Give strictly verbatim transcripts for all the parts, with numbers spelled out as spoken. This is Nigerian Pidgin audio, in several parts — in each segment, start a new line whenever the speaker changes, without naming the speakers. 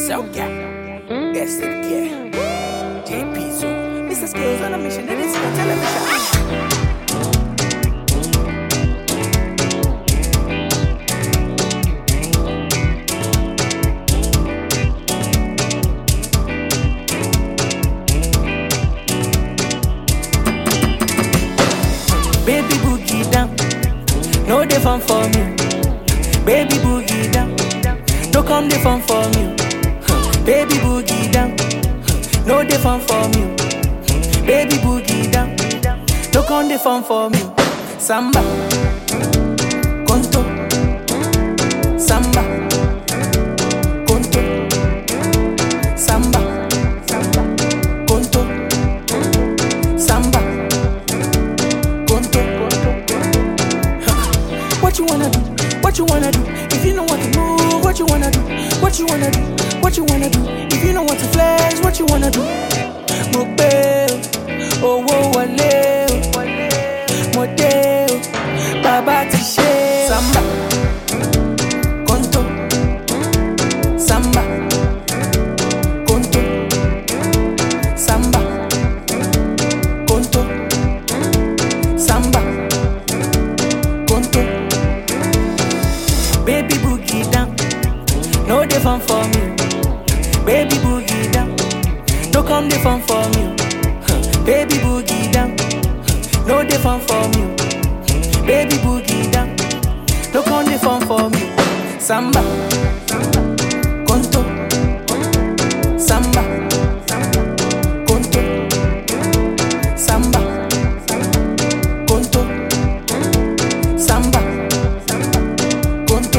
So yeah, that's it, yeah. J P Zoo, Mister Skills on a mission, it is for television. Baby boogie down, no dey fun for me. Baby boogie down, no come dey fun for me. Baby boogie down, no dey fun for me. Baby boogie down, no come dey fun for me. Samba, conto, samba, conto, samba, conto, samba. What you wanna do? What you wanna do? If you know what to move, what you wanna do? What you wanna do? What you wanna do? If you know what to flex, what you wanna do? Mope, oh oh wale, mote, baba tishe. Samba, conto, samba, conto, samba, conto, samba, conto. Baby boogie down, no dey fun for me. Baby boogie down, no come dey fun for me. Baby boogie down, no dey fun for me. Baby boogie down, no come dey fun for me. Samba, conto, samba, conto, samba, conto, samba, conto.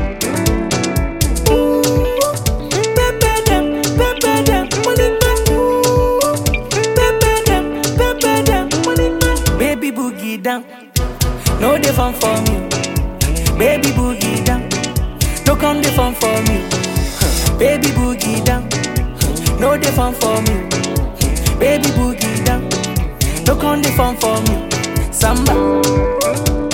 Baby boogie down, no dey fun for me. Baby boogie down, no come dey fun for me. Baby boogie down, no dey fun for me. Baby boogie down, no come dey fun for me. Samba.